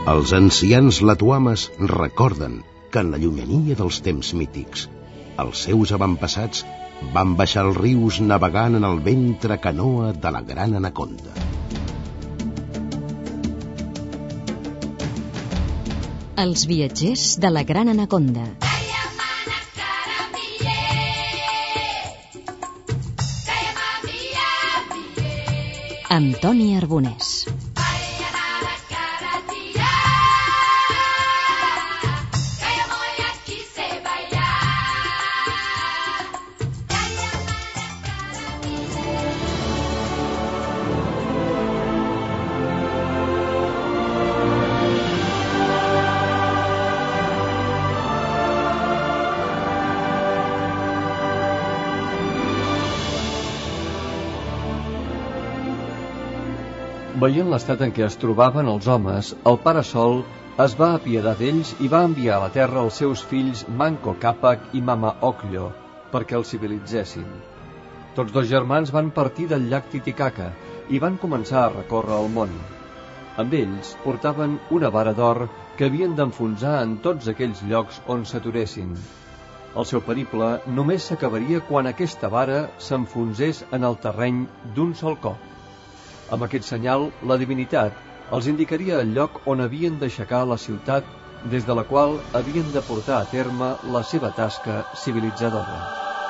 Els ancians latuames recorden que en la llunyania dels temps mítics, els seus avantpassats van baixar els rius navegant en el ventre canoa de la gran anaconda. Els viatgers de la gran anaconda. Amb Toni Arbonès. Veient l'estat en què es trobaven els homes, el Pare Sol es va apiadar d'ells i va enviar a la terra els seus fills Manco Cápac i Mama Ocllo perquè els civilitzessin. Tots dos germans van partir del llac Titicaca i van començar a recórrer el món. Amb ells portaven una vara d'or que havien d'enfonsar en tots aquells llocs on s'aturessin. El seu periple només s'acabaria quan aquesta vara s'enfonsés en el terreny d'un sol cop. Amb aquest senyal, la divinitat els indicaria el lloc on havien d'aixecar la ciutat des de la qual havien de portar a terme la seva tasca civilitzadora.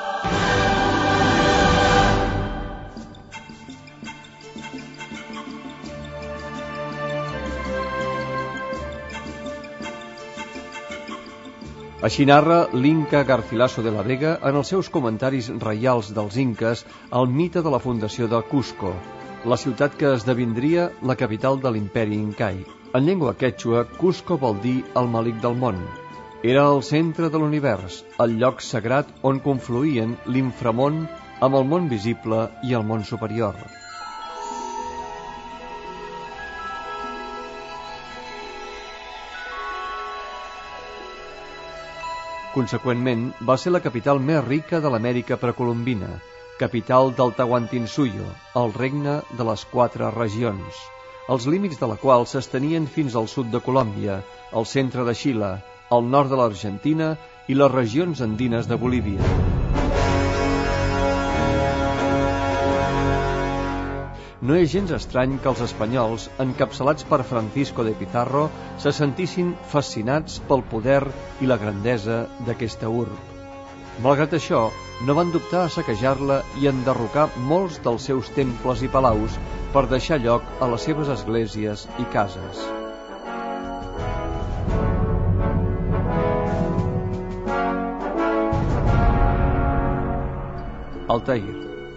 Així narra l'Inca Garcilaso de la Vega en els seus comentaris reials dels inques al mite de la fundació de Cusco, la ciutat que esdevindria la capital de l'imperi incaic. En llengua quètxua, Cusco vol dir el malic del món. Era el centre de l'univers, el lloc sagrat on confluïen l'inframón amb el món visible i el món superior. Conseqüentment, va ser la capital més rica de l'Amèrica precolombina, capital del Tahuantinsuyo, el regne de les 4 regions, els límits de la qual s'estenien fins al sud de Colòmbia, al centre de Xile, al nord de l'Argentina i les regions andines de Bolívia. No és gens estrany que els espanyols, encapçalats per Francisco de Pizarro, se sentissin fascinats pel poder i la grandesa d'aquesta urb. Malgrat això, no van dubtar a saquejar-la i enderrocar molts dels seus temples i palaus per deixar lloc a les seves esglésies i cases. Altair.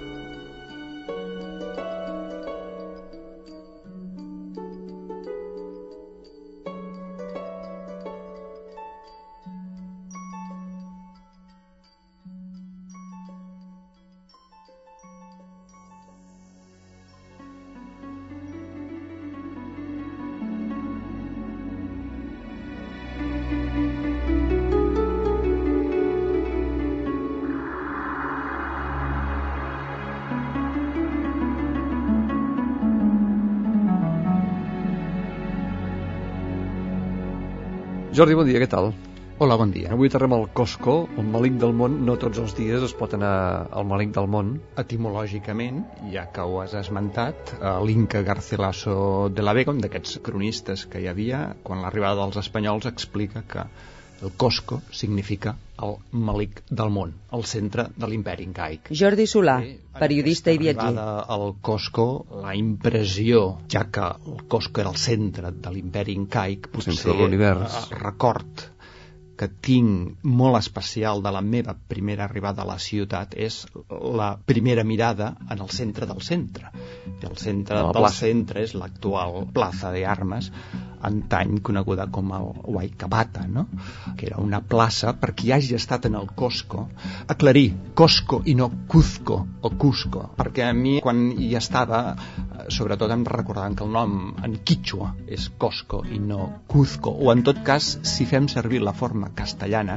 Jordi, bon dia, què tal? Hola, bon dia. Avui aterrem al Cusco, el malic del món. No tots els dies es pot anar al malic del món. Etimològicament, ja que ho has esmentat, l'Inca Garcilaso de la Vega, un d'aquests cronistes que hi havia, quan l'arribada dels espanyols explica que el Cusco significa el malic del món, el centre de l'imperi incaic. Jordi Solà, periodista i viatger. Al Cusco, la impressió, ja que el Cusco era el centre de l'imperi incaic, potser record que tinc molt especial de la meva primera arribada a la ciutat és la primera mirada en el centre del centre. El centre del centre és l'actual plaça de Armes, antany coneguda com el Huaycabata, no? Que era una plaça, per qui hagi estat en el Cusco, aclarir Cusco i no Cuzco o Cusco, perquè a mi quan hi estava, sobretot em recordaven que el nom en quítxua és Cusco i no Cuzco, o en tot cas, si fem servir la forma castellana,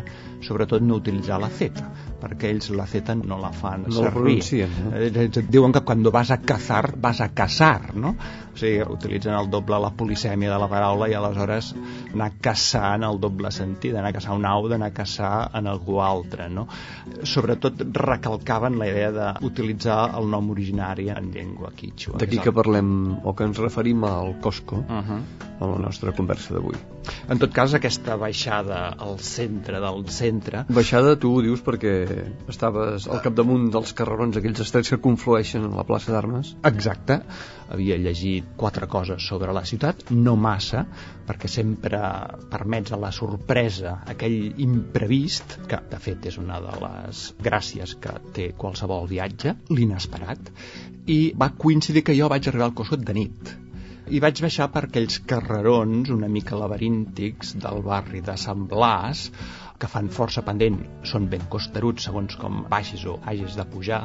sobretot no utilitzar la zeta, perquè ells la zeta no la fan servir. No la pronuncien, no? Diuen que quan vas a cazar, vas a caçar, no? O sigui, utilitzen el doble la polisèmia de la paraula i aleshores anar a caçar en el doble sentit, anar a caçar un au, d'anar a caçar en algú altre, no? Sobretot recalcaven la idea d'utilitzar el nom originari en llengua quítxua. D'aquí que parlem, o que ens referim al Cosco, a la nostra conversa d'avui. En tot cas, aquesta baixada al centre del centre... Baixada, tu ho dius perquè estaves al capdamunt dels carrerons, aquells estrets que conflueixen a la plaça d'Armes. Exacte. Havia llegit 4 coses sobre la ciutat, no massa, perquè sempre permets a la sorpresa, aquell imprevist, que de fet és una de les gràcies que té qualsevol viatge, l'inesperat, i va coincidir que jo vaig arribar al Cosco de nit. I vaig baixar per aquells carrerons una mica laberíntics del barri de Sant Blas, que fan força pendent, són ben costeruts segons com baixis o hagis de pujar,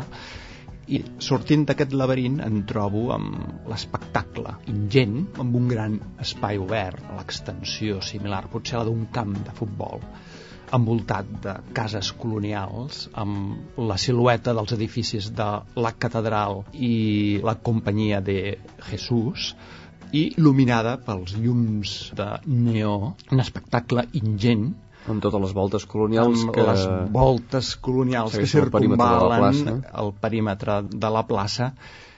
i sortint d'aquest laberint em trobo amb l'espectacle ingent, amb un gran espai obert, a l'extensió similar, potser la d'un camp de futbol, envoltat de cases colonials, amb la silueta dels edificis de la catedral i la companyia de Jesús, i il·luminada pels llums de neó, un espectacle ingent, amb totes les voltes colonials, amb les voltes colonials que circumvalen el perímetre de la plaça,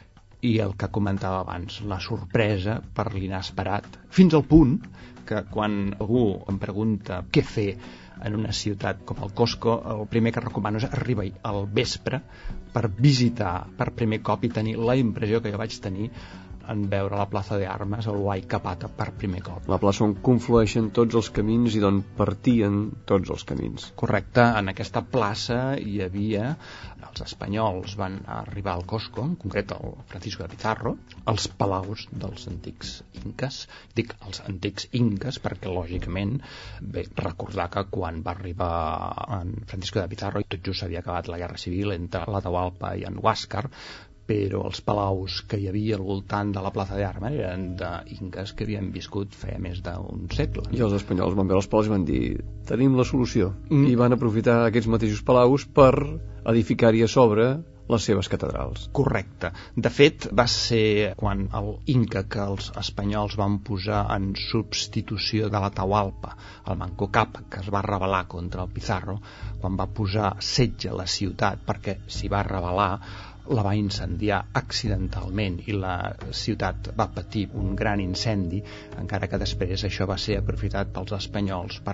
i el que comentava abans, la sorpresa per l'inesperat, fins al punt que quan algú em pregunta què fer en una ciutat com el Cosco, el primer que recomano és arribar al vespre per visitar per primer cop i tenir la impressió que jo vaig tenir en veure la plaça d'Armes, el Huaycapata, per primer cop. La plaça on conflueixen tots els camins i d'on partien tots els camins. Correcte, en aquesta plaça hi havia, els espanyols van arribar al Cosco, en concret el Francisco de Pizarro, els palaus dels antics inques. Dic els antics inques perquè, lògicament, bé, recordar que quan va arribar en Francisco de Pizarro, tot just s'havia acabat la Guerra Civil entre l'Atahualpa i en Huáscar, però els palaus que hi havia al voltant de la plaça d'Armes eren d'inques que havien viscut feia més d'un segle. I els espanyols van veure els palaus i van dir tenim la solució, i van aprofitar aquests mateixos palaus per edificar-hi a sobre les seves catedrals. Correcte. De fet, va ser quan el Inca que els espanyols van posar en substitució de l'Atahualpa, el Manco Cápac, que es va rebel·lar contra el Pizarro, quan va posar setge a la ciutat perquè s'hi va rebel·lar, la va incendiar accidentalment i la ciutat va patir un gran incendi, encara que després això va ser aprofitat pels espanyols per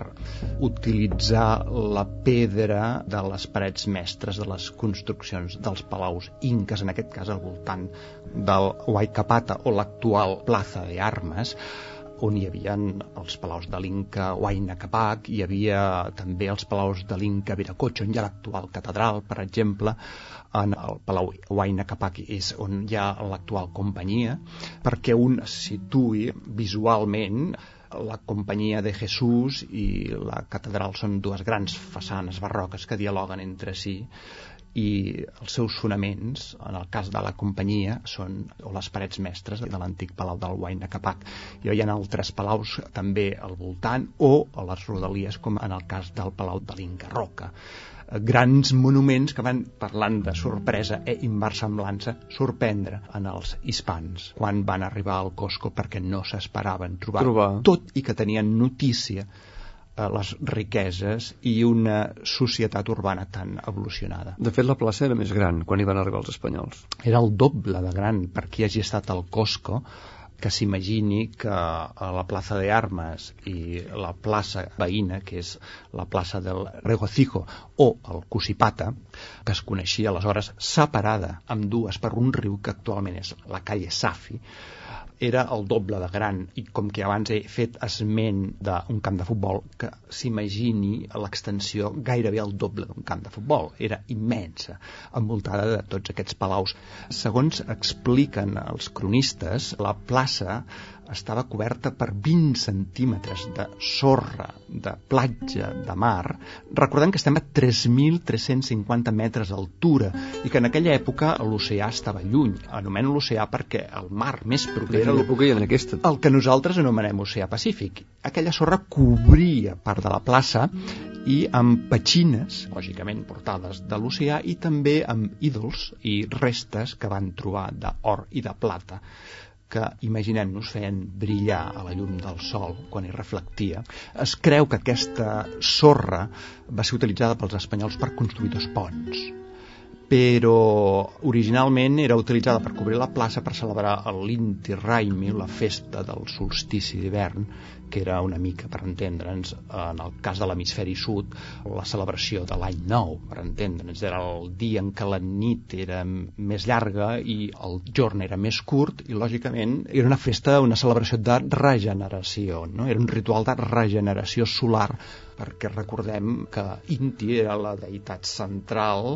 utilitzar la pedra de les parets mestres de les construccions dels palaus inques, en aquest cas al voltant del Huaycapata o l'actual plaça d'Armes, on hi havia els palaus de l'Inca Huayna Capac, hi havia també els palaus de l'Inca Viracocha, on hi ha l'actual catedral, per exemple. En el palau Huayna Capac és on hi ha l'actual companyia, perquè un es situï visualment. La companyia de Jesús i la catedral són dues grans façanes barroques que dialoguen entre si, i els seus fonaments, en el cas de la companyia, són les parets mestres de l'antic palau del Huayna Capac. Hi ha altres palaus també al voltant o a les rodalies, com en el cas del palau de l'Inca Roca. Grans monuments que van, parlant de sorpresa i inversemblança, sorprendre en els hispans quan van arribar al Cosco, perquè no s'esperaven trobar, tot i que tenien notícia les riqueses i una societat urbana tan evolucionada. De fet, la plaça era més gran quan hi van arribar els espanyols. Era el doble de gran, per qui hagi estat al Cosco, que s'imagini que a la plaça d'Armes i la plaça veïna, que és la plaça del Regocijo o el Cusipata, que es coneixia aleshores separada amb dues per un riu que actualment és la calle Safi, era el doble de gran, i com que abans he fet esment d'un camp de futbol, que s'imagini l'extensió gairebé el doble d'un camp de futbol, era immensa, envoltada de tots aquests palaus. Segons expliquen els cronistes, la plaça estava coberta per 20 centímetres de sorra, de platja, de mar, recordant que estem a 3.350 metres d'altura i que en aquella època l'oceà estava lluny. Anomeno l'oceà perquè el mar més proper era el que nosaltres anomenem oceà Pacífic. Aquella sorra cobria part de la plaça i amb petxines, lògicament portades de l'oceà, i també amb ídols i restes que van trobar d'or i de plata, que, imaginem-nos, feien brillar a la llum del sol quan hi reflectia. Es creu que aquesta sorra va ser utilitzada pels espanyols per construir 2 ponts, però originalment era utilitzada per cobrir la plaça per celebrar l'Inti Raymi, la festa del solstici d'hivern, que era una mica, per entendre'ns, en el cas de l'hemisferi sud, la celebració de l'any nou, per entendre'ns. Era el dia en què la nit era més llarga i el jorn era més curt, i lògicament era una festa, una celebració de regeneració, no? Era un ritual de regeneració solar, perquè recordem que Inti era la deïtat central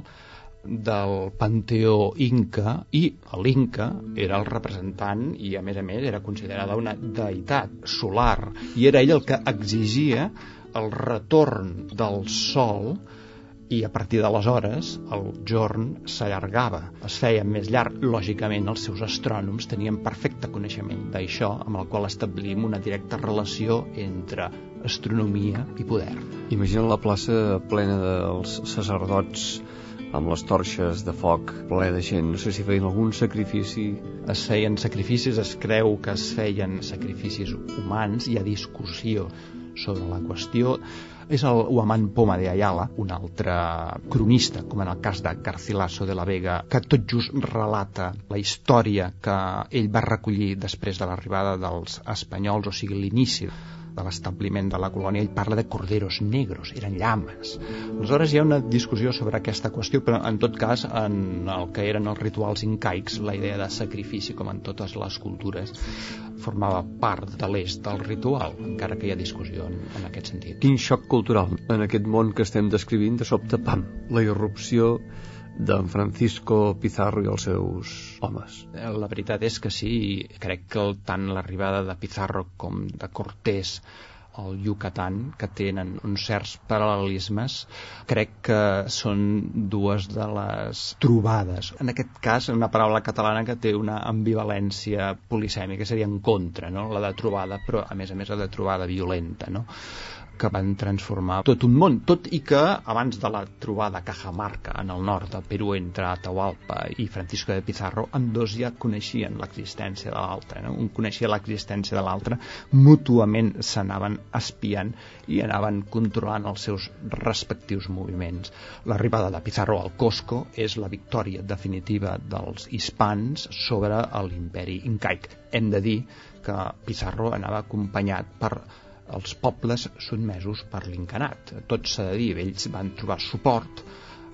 del panteó inca, i l'Inca era el representant i a més era considerada una deïtat solar, i era ell el que exigia el retorn del sol, i a partir d'aleshores el jorn s'allargava, es feia més llarg. Lògicament els seus astrònoms tenien perfecte coneixement d'això, amb el qual establim una directa relació entre astronomia i poder. Imagina la plaça plena dels sacerdots amb les torxes de foc, ple de gent. No sé si feien algun sacrifici. Es feien sacrificis, es creu que es feien sacrificis humans, hi ha discussió sobre la qüestió. És el Huamán Poma de Ayala, un altre cronista, com en el cas de Garcilaso de la Vega, que tot just relata la història que ell va recollir després de l'arribada dels espanyols, o sigui, l'inici de l'establiment de la colònia. Ell parla de corderos negros, eren llames. Aleshores hi ha una discussió sobre aquesta qüestió, però en tot cas, en el que eren els rituals incaics, la idea de sacrifici, com en totes les cultures, formava part de l'eix del ritual, encara que hi ha discussió en aquest sentit. Quin xoc cultural en aquest món que estem descrivint, de sobte, pam, la irrupció d'en Francisco Pizarro i els seus homes. La veritat és que sí, crec que tant l'arribada de Pizarro com de Cortés al Yucatán, que tenen uns certs paral·lelismes, crec que són dues de les trobades. En aquest cas, una paraula catalana que té una ambivalència polisèmica, seria en contra, no? La de trobada, però a més la de trobada violenta, no? Que van transformar tot un món, tot i que abans de la trobada a Cajamarca, en el nord del Perú, entre Atahualpa i Francisco de Pizarro, ambdós ja coneixien l'existència de l'altre, no? Un coneixia l'existència de l'altre, mútuament s'anaven espiant i anaven controlant els seus respectius moviments. L'arribada de Pizarro al Cusco és la victòria definitiva dels hispans sobre l'imperi incaic. Hem de dir que Pizarro anava acompanyat per els pobles sotmesos per l'incanat. Tot s'ha de dir, ells van trobar suport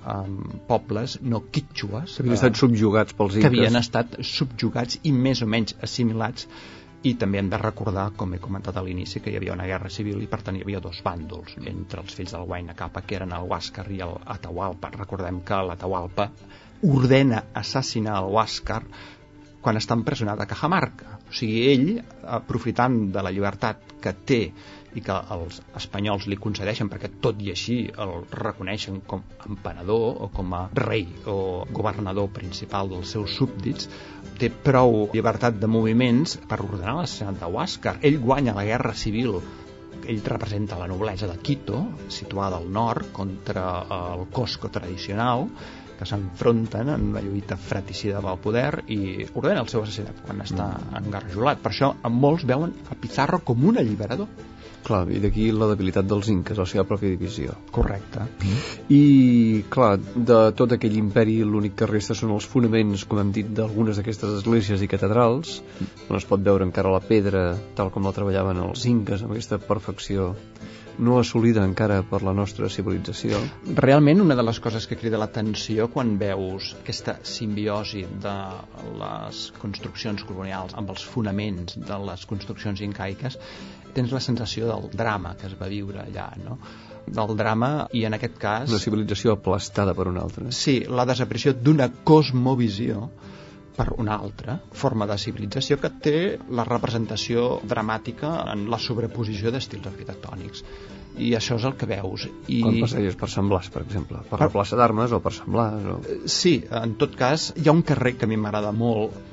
amb pobles no quítxues, que havien estat subjugats pels inques, que havien estat subjugats i més o menys assimilats. I també hem de recordar, com he comentat a l'inici, que hi havia una guerra civil i per tant hi havia 2 bàndols entre els fills del Huayna Capac, que eren el Huáscar i l'Atahualpa. Recordem que l'Atahualpa ordena assassinar el Huáscar quan està empresonat a Cajamarca. O sigui, ell, aprofitant de la llibertat que té i que els espanyols li concedeixen, perquè tot i així el reconeixen com a emperador o com a rei o governador principal dels seus súbdits, té prou llibertat de moviments per ordenar l'assassinat de Huáscar. Ell guanya la guerra civil. Ell representa la noblesa de Quito, situada al nord, contra el Cusco tradicional, que s'enfronten en una lluita fratricida pel poder, i ordena el seu assassinat quan està engarjolat. Per això molts veuen a Pizarro com un alliberador. Clar, i d'aquí la debilitat dels inques, la seva pròpia divisió. Correcte. I, clar, de tot aquell imperi l'únic que resta són els fonaments, com hem dit, d'algunes d'aquestes esglésies i catedrals, on es pot veure encara la pedra tal com la treballaven els inques, amb aquesta perfecció no assolida encara per la nostra civilització. Realment, una de les coses que crida l'atenció quan veus aquesta simbiosi de les construccions colonials amb els fonaments de les construccions incaiques, tens la sensació del drama que es va viure allà, no? Del drama, i en aquest cas... Una civilització aplastada per una altra. Sí, la desaparició d'una cosmovisió per una altra forma de civilització que té la representació dramàtica en la sobreposició d'estils arquitectònics. I això és el que veus. Quan passeges per Sant Blas, per exemple, per la plaça d'Armes o per Sant Blas o... Sí, en tot cas hi ha un carrer que a mi m'agrada molt,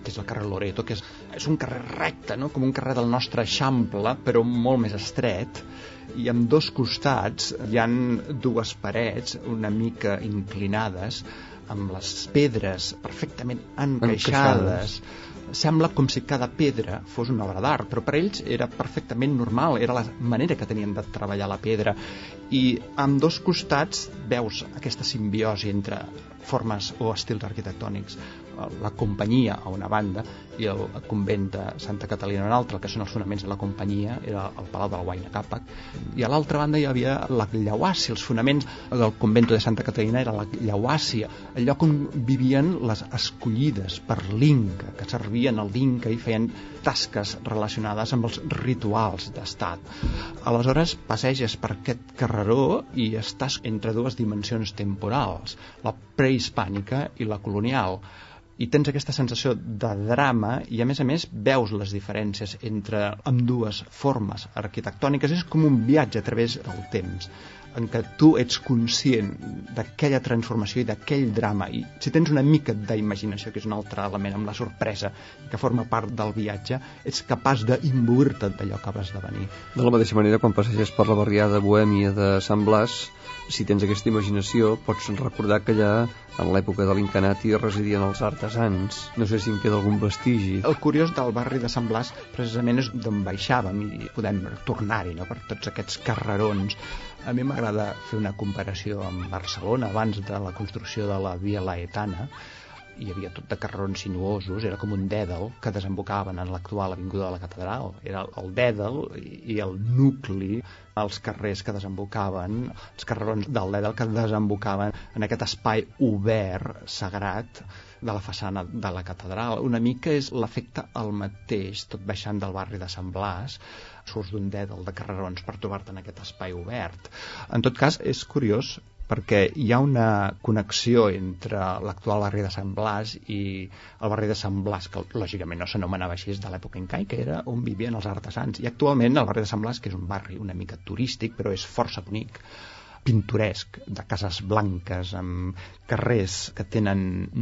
que és el carrer Loreto, que és un carrer recte, no? Com un carrer del nostre Eixample, però molt més estret, i amb dos costats hi han dues parets una mica inclinades, amb les pedres perfectament encaixades. Sembla com si cada pedra fos una obra d'art, però per ells era perfectament normal, era la manera que tenien de treballar la pedra. I amb dos costats veus aquesta simbiosi entre formes o estils arquitectònics. La companyia a una banda i el convent de Santa Catalina a una altra, que són els fonaments de la companyia, era el Palau del Huayna Capac, i a l'altra banda hi havia la Llauàcia. Els fonaments del convento de Santa Catalina era la Llauàcia, el lloc on vivien les escollides per l'Inca, que servien al l'Inca i feien tasques relacionades amb els rituals d'estat. Aleshores passeges per aquest carreró i estàs entre dues dimensions temporals, la prehispànica i la colonial, i tens aquesta sensació de drama i a més veus les diferències entre ambdues formes arquitectòniques. És com un viatge a través del temps en què tu ets conscient d'aquella transformació i d'aquell drama, i si tens una mica d'imaginació, que és un altre element amb la sorpresa que forma part del viatge, ets capaç d'imbuir-te d'allò que vas devenir. De la mateixa manera, quan passeges per la barriada bohèmia de Sant Blas, si tens aquesta imaginació, pots recordar que allà, en l'època de l'Incanati, residien els artesans. No sé si en queda algun vestigi. El curiós del barri de Sant Blas precisament és d'on baixàvem i podem tornar-hi, no?, per tots aquests carrerons. A mi m'agrada fer una comparació amb Barcelona abans de la construcció de la Via Laetana. Hi havia tot de carrerons sinuosos, era com un dèdal que desembocaven en l'actual avinguda de la Catedral. Era el dèdal i el nucli, els carrers que desembocaven, els carrerons del dèdal que desembocaven en aquest espai obert, sagrat, de la façana de la Catedral. Una mica és l'efecte el mateix, tot baixant del barri de Sant Blas, surts d'un dèdal de carrerons per trobar-te en aquest espai obert. En tot cas, és curiós, perquè hi ha una connexió entre l'actual barri de Sant Blas i el barri de Sant Blas, que lògicament no s'anomenava així de l'època incaica, era on vivien els artesans. I actualment el barri de Sant Blas, que és un barri una mica turístic, però és força bonic, pintoresc, de cases blanques, amb carrers que tenen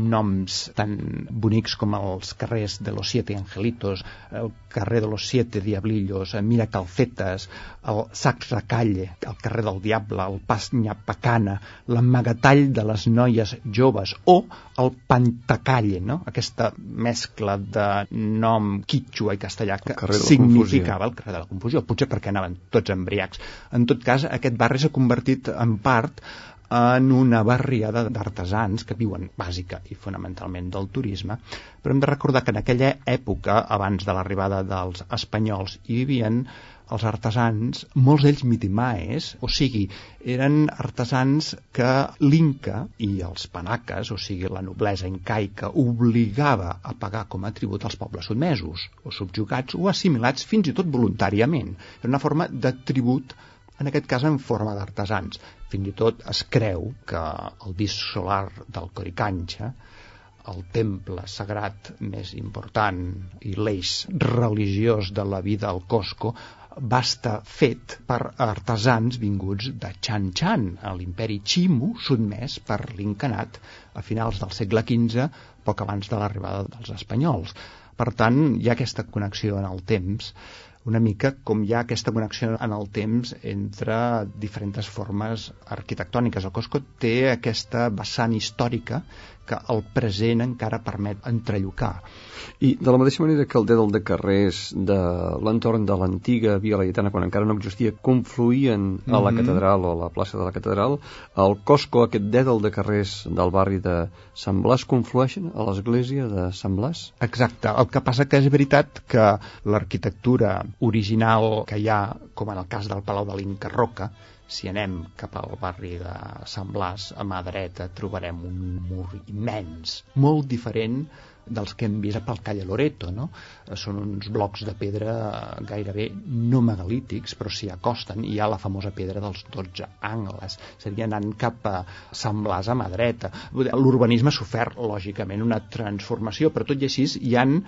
noms tan bonics com els carrers de los Siete Angelitos, el carrer de los Siete Diablillos, Mira Calcetas, el Sacra Calle, el carrer del Diable, el Pas Nyapacana, l'Amagatall de les noies joves o el Pantacalle, no? Aquesta mescla de nom quítxua i castellà que significava el carrer de la confusió, potser perquè anaven tots embriacs. En tot cas, aquest barri s'ha convertit en part en una barriada d'artesans que viuen bàsica i fonamentalment del turisme, però hem de recordar que en aquella època, abans de l'arribada dels espanyols, hi vivien els artesans, molts d'ells mitimaes, o sigui, eren artesans que l'Inca i els panaques, o sigui, la noblesa incaica, obligava a pagar com a tribut als pobles sotmesos, o subjugats, o assimilats fins i tot voluntàriament. Era una forma de tribut, en aquest cas en forma d'artesans. Fins i tot es creu que el disc solar del Coricancha, el temple sagrat més important i l'eix religiós de la vida al Cosco, va estar fet per artesans vinguts de Chan Chan, a l'imperi Chimu, sotmès per l'Incanat a finals del segle XV, poc abans de l'arribada dels espanyols. Per tant, hi ha aquesta connexió en el temps, una mica com hi ha aquesta connexió en el temps entre diferents formes arquitectòniques. El Cosco té aquesta vessant històrica que el present encara permet entrellocar. I de la mateixa manera que el dèdal de carrers de l'entorn de l'antiga Via Laietana, quan encara no existia, confluïen a la catedral o a la plaça de la catedral, el Cosco, aquest dèdal de carrers del barri de Sant Blas, conflueixen a l'església de Sant Blas? Exacte. El que passa que és veritat que l'arquitectura original que hi ha, com en el cas del Palau de l'Inca Roca, si anem cap al barri de Sant Blas, a mà dreta trobarem un mur immens, molt diferent dels que hem vist pel Calle Loreto, no? Són uns blocs de pedra gairebé no megalítics, però s'hi acosten i hi ha la famosa pedra dels 12 angles. Seria anant cap a Sant Blas a mà dreta. L'urbanisme ha sofert, lògicament, una transformació, però tot i així hi han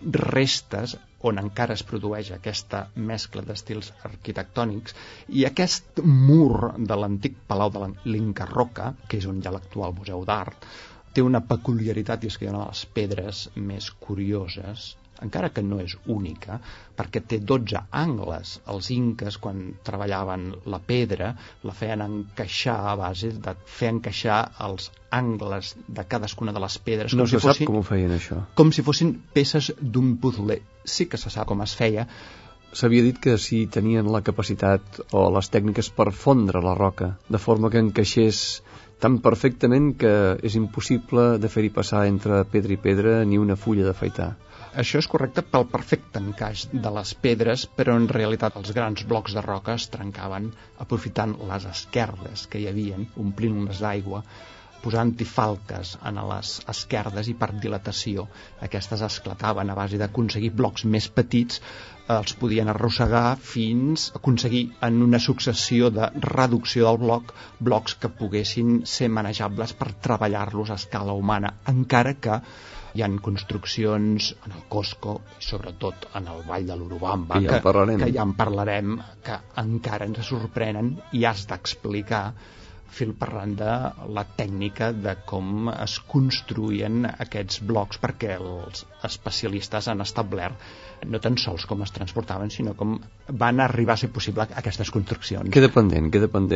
restes on encara es produeix aquesta mescla d'estils arquitectònics, i aquest mur de l'antic Palau de l'Inca Roca, que és on hi ha l'actual Museu d'Art, té una peculiaritat, i és que hi ha una de les pedres més curioses, encara que no és única, perquè té 12 angles. Els inques, quan treballaven la pedra, la feien encaixar a base de fer encaixar els angles de cadascuna de les pedres. No se sap com ho feien, això. Com si fossin peces d'un puzzle. Sí que se sap com es feia. S'havia dit que si tenien la capacitat o les tècniques per fondre la roca, de forma que encaixés tan perfectament que és impossible de fer-hi passar entre pedra i pedra ni una fulla d'afaitar. Això és correcte pel perfecte encaix de les pedres, però en realitat els grans blocs de roca es trencaven aprofitant les esquerdes que hi havien, omplint-les d'aigua, posant-hi falques en les esquerdes, i per dilatació aquestes esclataven a base d'aconseguir blocs més petits, els podien arrossegar fins a aconseguir en una successió de reducció del blocs que poguessin ser manejables per treballar-los a escala humana, encara que hi ha construccions en el Cosco i sobretot en el Vall de l'Urubamba, que ja en parlarem, que encara ens sorprenen, i has d'explicar fil per randa la tècnica de com es construïen aquests blocs, perquè els especialistes han establert no tan sols com es transportaven, sinó com van arribar a ser possible aquestes construccions. Queda pendent.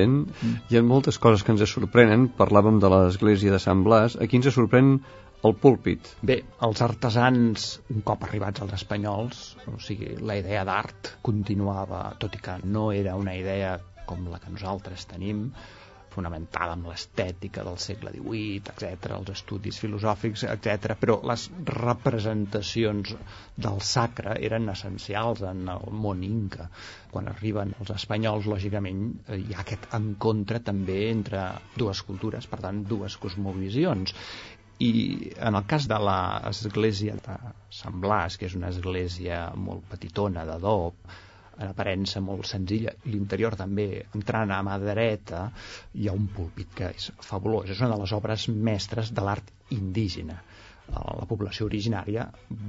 Hi ha moltes coses que ens sorprenen. Parlàvem de l'església de Sant Blas. Aquí ens sorprèn el púlpit. Bé, els artesans, un cop arribats als espanyols, o sigui, la idea d'art continuava, tot i que no era una idea com la que nosaltres tenim, fonamentada en l'estètica del segle XVIII, etc., els estudis filosòfics, etc., però les representacions del sacre eren essencials en el món inca. Quan arriben els espanyols, lògicament, hi ha aquest encontre també entre dues cultures, per tant, dues cosmovisions. I en el cas de l'església de Sant Blas, que és una església molt petitona, d'adob, en aparença molt senzilla, l'interior també, entrant a mà dreta, hi ha un púlpit que és fabulós, és una de les obres mestres de l'art indígena. La població originària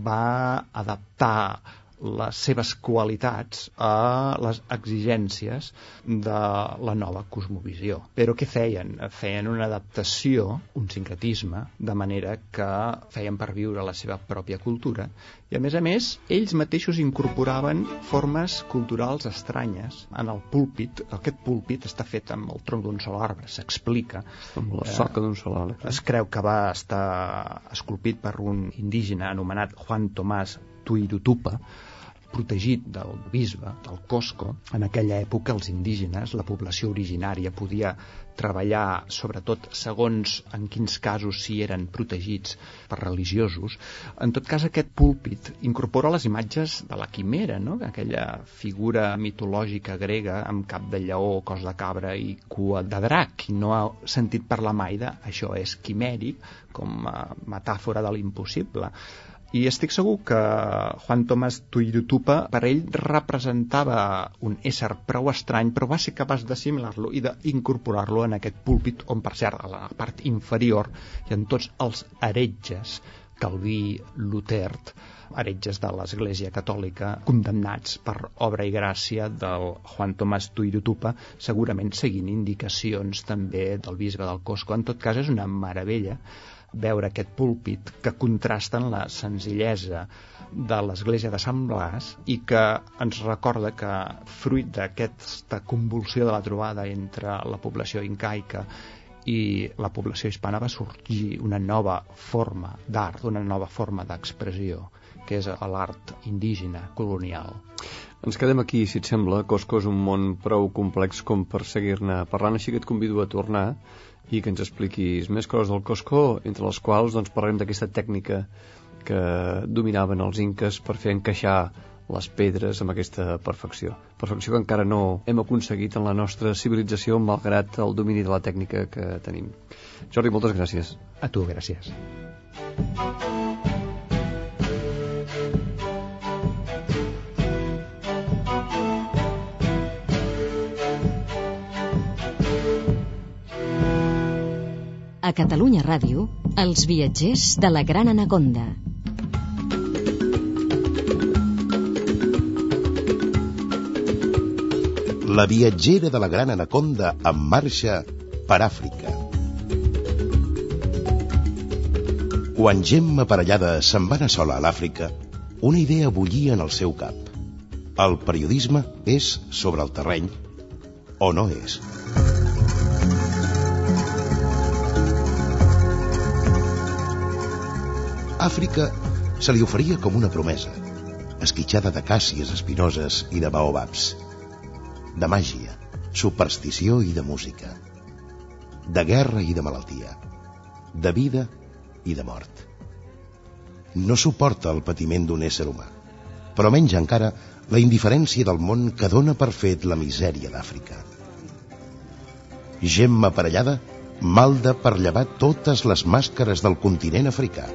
va adaptar les seves qualitats a les exigències de la nova cosmovisió. Però què feien? Feien una adaptació, un sincretisme, de manera que feien perviure la seva pròpia cultura, i a més, ells mateixos incorporaven formes culturals estranyes en el púlpit. Aquest púlpit està fet amb el tronc d'un sol arbre, s'explica. Amb la soca d'un sol arbre. Es creu que va estar esculpit per un indígena anomenat Juan Tomás Tuirutupa, protegit del bisbe del Cosco. En aquella època els indígenes, la població originària, podia treballar sobretot segons en quins casos si eren protegits per religiosos. En tot cas, aquest púlpit incorpora les imatges de la quimera, no? Aquella figura mitològica grega amb cap de lleó, cos de cabra i cua de drac. Qui no ha sentit parlar mai d'això és quimèric, com a metàfora de l'impossible. I estic segur que Juan Tomás Tuirutupa per ell representava un ésser prou estrany, però va ser capaç d'assimilar-lo i d'incorporar-lo en aquest púlpit, on, per cert, a la part inferior hi ha tots els heretges, Calví, Lutert, heretges de l'Església Catòlica, condemnats per obra i gràcia del Juan Tomás Tuirutupa, segurament seguint indicacions també del bisbe del Cosco. En tot cas, és una meravella veure aquest púlpit que contrasta amb la senzillesa de l'església de Sant Blas i que ens recorda que, fruit d'aquesta convulsió de la trobada entre la població incaica i la població hispana, va sorgir una nova forma d'art, una nova forma d'expressió, que és l'art indígena colonial. Ens quedem aquí, si et sembla. Cosco és un món prou complex com per seguir-ne parlant, així que et convido a tornar i que ens expliquis més coses del Cosco, entre les quals parlarem d'aquesta tècnica que dominaven els inques per fer encaixar les pedres amb aquesta perfecció que encara no hem aconseguit en la nostra civilització, malgrat el domini de la tècnica que tenim. Jordi, moltes gràcies. A tu, gràcies. A Catalunya Ràdio, Els viatgers de la Gran Anaconda. La viatgera de la Gran Anaconda en marxa per Àfrica. Quan Gemma Parellada se'n va anar sola a l'Àfrica, una idea bullia en el seu cap. El periodisme és sobre el terreny o no és? Àfrica se li oferia com una promesa, esquitxada d'acàcies espinoses i de baobabs, de màgia, superstició i de música, de guerra i de malaltia, de vida i de mort. No suporta el patiment d'un ésser humà, però menys encara la indiferència del món que dona per fet la misèria d'Àfrica. Gemma Parellada malda per llevar totes les màscares del continent africà.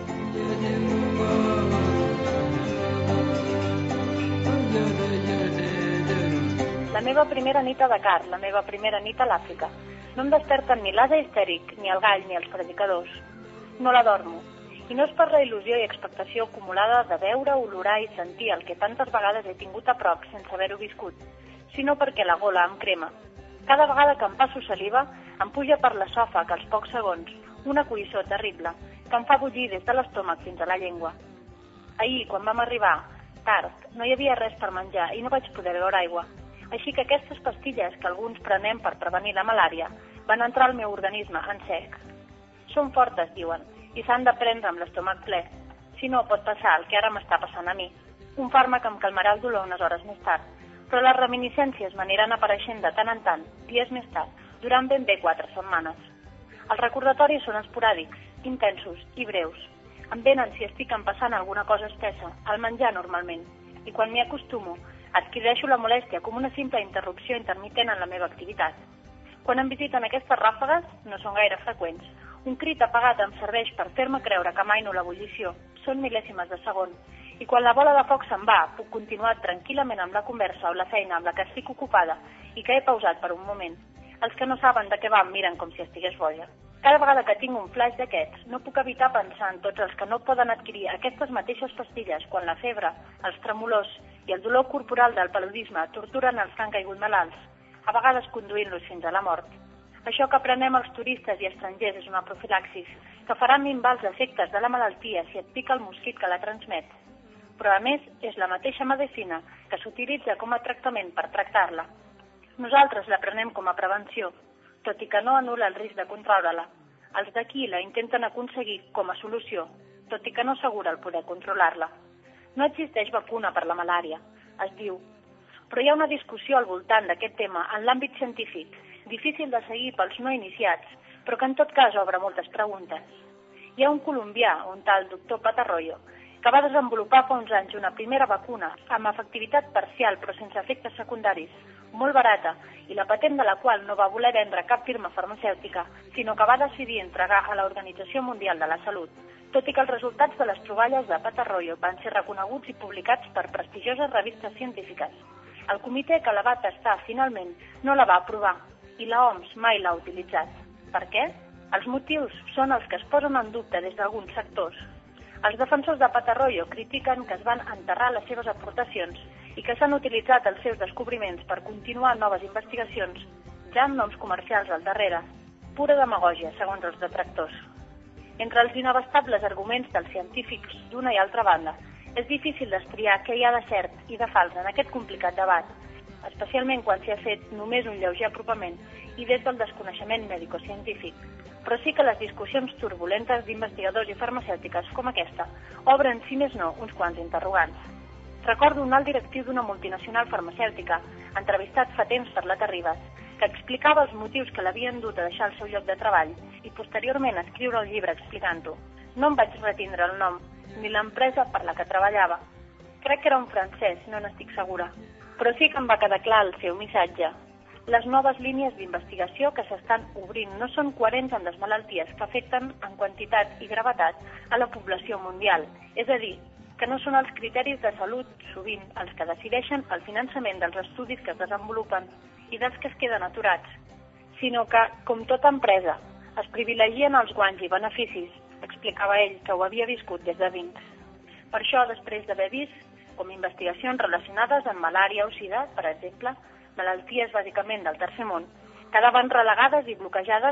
La meva primera nit a Dakar, la meva primera nit a l'Àfrica. No em desperten ni l'ase histèric, ni el gall, ni els predicadors. No la dormo. I no és per la il·lusió i expectació acumulada de veure, olorar i sentir el que tantes vegades he tingut a prop sense haver-ho viscut, sinó perquè la gola em crema. Cada vegada que em passo saliva, em puja per l'esòfag als pocs segons, una coïssor terrible, que em fa bullir des de l'estómac fins a la llengua. Ahir, quan vam arribar, tard, no hi havia res per menjar i no vaig poder beure aigua. Així que aquestes pastilles que alguns prenem per prevenir la malària van entrar al meu organisme en sec. Són fortes, diuen, i s'han de prendre amb l'estómac ple. Si no, pot passar el que ara m'està passant a mi. Un fàrmac em calmarà el dolor unes hores més tard, però les reminiscències m'aniran apareixent de tant en tant, dies més tard, durant ben bé 4 setmanes. Els recordatoris són esporàdics, intensos i breus. Em venen si estic empassant alguna cosa espessa, al menjar normalment, i quan m'hi acostumo, adquireixo la molèstia com una simple interrupció intermitent en la meva activitat. Quan em visiten aquestes ràfegues, no són gaire freqüents. Un crit apagat em serveix per fer-me creure que amaino l'ebullició. Són mil·lèsimes de segon. I quan la bola de foc se'n va, puc continuar tranquil·lament amb la conversa o la feina amb la que estic ocupada i que he pausat per un moment. Els que no saben de què va em miren com si estigués boja. Cada vegada que tinc un flash d'aquests, no puc evitar pensar en tots els que no poden adquirir aquestes mateixes pastilles quan la febre, els tremolors i el dolor corporal del paludisme torturen els que han caigut malalts, a vegades conduint-los fins a la mort. Això que prenem els turistes i estrangers és una profilaxis que farà minvar els efectes de la malaltia si et pica el mosquit que la transmet. Però a més és la mateixa medicina que s'utilitza com a tractament per tractar-la. Nosaltres la prenem com a prevenció, tot i que no anul·la el risc de contraure-la. Els d'aquí la intenten aconseguir com a solució, tot i que no assegura el poder controlar-la. No existeix vacuna per la malària, es diu. Però hi ha una discussió al voltant d'aquest tema en l'àmbit científic, difícil de seguir pels no iniciats, però que en tot cas obre moltes preguntes. Hi ha un colombià, un tal doctor Patarroyo, que va desenvolupar fa uns anys una primera vacuna amb efectivitat parcial però sense efectes secundaris, molt barata, i la patent de la qual no va voler vendre cap firma farmacèutica, sinó que va decidir entregar a l'Organització Mundial de la Salut, tot i que els resultats de les troballes de Patarroyo van ser reconeguts i publicats per prestigioses revistes científiques. El comitè que la va tastar finalment no la va aprovar i la OMS mai l'ha utilitzat. Per què? Els motius són els que es posen en dubte des d'alguns sectors. Els defensors de Patarroyo critiquen que es van enterrar les seves aportacions i que s'han utilitzat els seus descobriments per continuar noves investigacions, ja amb noms comercials al darrere. Pura demagògia, segons els detractors. Entre els inabastables arguments dels científics d'una i altra banda, és difícil destriar què hi ha de cert i de fals en aquest complicat debat, especialment quan s'hi ha fet només un lleuger apropament i des del desconeixement mèdico-científic. Però sí que les discussions turbulentes d'investigadors i farmacèutiques com aquesta obren, si més no, uns quants interrogants. Recordo un alt directiu d'una multinacional farmacèutica, entrevistat fa temps per la Terribas, que explicava els motius que l'havien dut a deixar el seu lloc de treball i posteriorment a escriure el llibre explicant-ho. No em vaig retindre el nom, ni l'empresa per la que treballava. Crec que era un francès, no n'estic segura. Però sí que em va quedar clar el seu missatge. Les noves línies d'investigació que s'estan obrint no són coherents amb les malalties que afecten en quantitat i gravetat a la població mundial. És a dir, que no són els criteris de salut, sovint, els que decideixen el finançament dels estudis que es desenvolupen i dels que es queden aturats, sinó que, com tota empresa, es privilegien els guanys i beneficis, explicava ell, que ho havia viscut des de dins. Per això, després d'haver vist com investigacions relacionades amb malària o sida, per exemple, malalties bàsicament del tercer món, quedaven relegades i bloquejades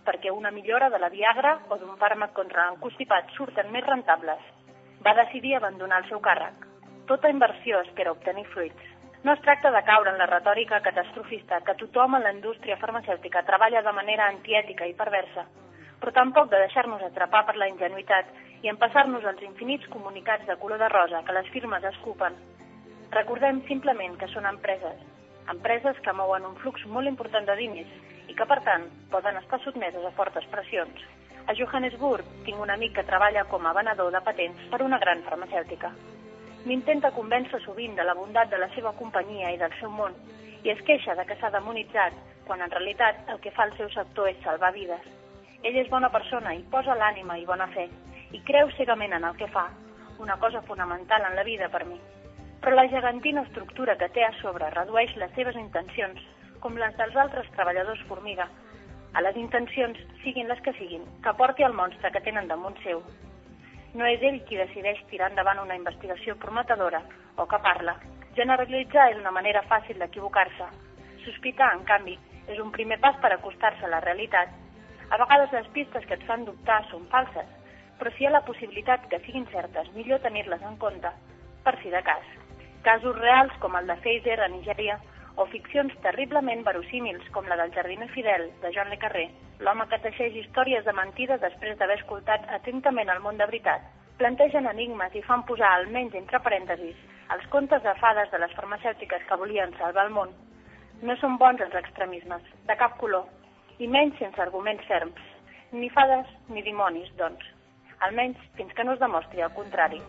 perquè una millora de la Viagra o d'un fàrmac contra l'encostipat surten més rentables. Va decidir abandonar el seu càrrec. Tota inversió espera obtenir fruits. No es tracta de caure en la retòrica catastrofista que tothom en la indústria farmacèutica treballa de manera antiètica i perversa, però tampoc de deixar-nos atrapar per la ingenuïtat i empassar-nos els infinits comunicats de color de rosa que les firmes escupen. Recordem simplement que són empreses que mouen un flux molt important de diners i que, per tant, poden estar sotmeses a fortes pressions. A Johannesburg tinc un amic que treballa com a venedor de patents per una gran farmacèutica. M'intenta convèncer sovint de la bondat de la seva companyia i del seu món i es queixa de que s'ha demonitzat, quan en realitat el que fa el seu sector és salvar vides. Ell és bona persona i posa l'ànima i bona fe, i creu cegament en el que fa, una cosa fonamental en la vida per mi. Però la gegantina estructura que té a sobre redueix les seves intencions, com les dels altres treballadors formiga, a les intencions, siguin les que siguin, que porti el monstre que tenen damunt seu. No és ell qui decideix tirar endavant una investigació prometedora o que parla. Generalitzar és una manera fàcil d'equivocar-se. Sospitar, en canvi, és un primer pas per acostar-se a la realitat. A vegades les pistes que et fan dubtar són falses, però si hi ha la possibilitat que siguin certes, millor tenir-les en compte, per si de cas. Casos reals com el de Pfizer a Nigèria o ficcions terriblement verosímils com la del jardiner Fidel, de John le Carré, l'home que teixeix històries de mentida després d'haver escoltat atentament el món de veritat, plantegen enigmes i fan posar, almenys entre parèntesis, els contes de fades de les farmacèutiques que volien salvar el món. No són bons els extremismes, de cap color, i menys sense arguments ferms. Ni fades ni dimonis, doncs. Almenys fins que no es demostri el contrari.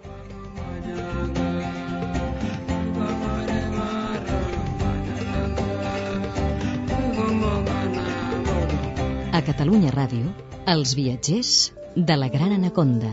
A Catalunya Ràdio, Els viatgers de la Gran Anaconda.